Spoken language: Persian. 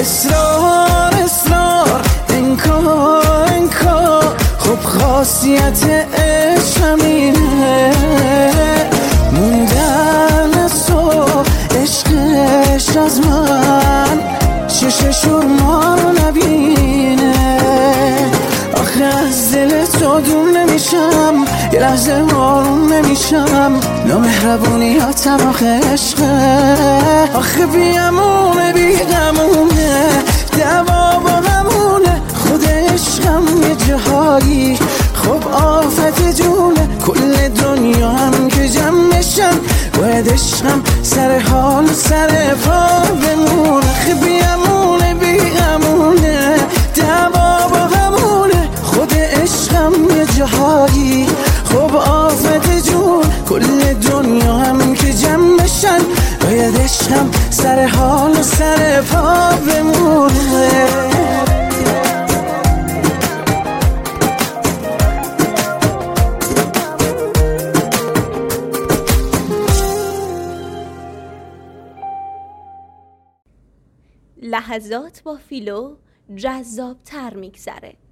اصرار انکار خب خاصیت عشق همینه، موندن از تو عشقش از من چششور ما رو نبینه. آخه از دل تو دور نمیشم، یه لحظه آروم نمیشم، نامهربونیاتم آخه عشقه. آخه بیامونه بیغمونه، دوا با همونه، خود عشقم یه جهایی خب آفت جونه. کل دنیا هم که جمع بشن باید عشقم سر حال و سر پا بمونه. آخه بیامونه بیغمونه، دوا با همونه، خود عشقم یه جهایی خب آفت جون. کل دنیا هم که جمع بشن باید عشقم سر حال و سر پا بمونه. لحظات با فیلو جذاب‌تر میگذره.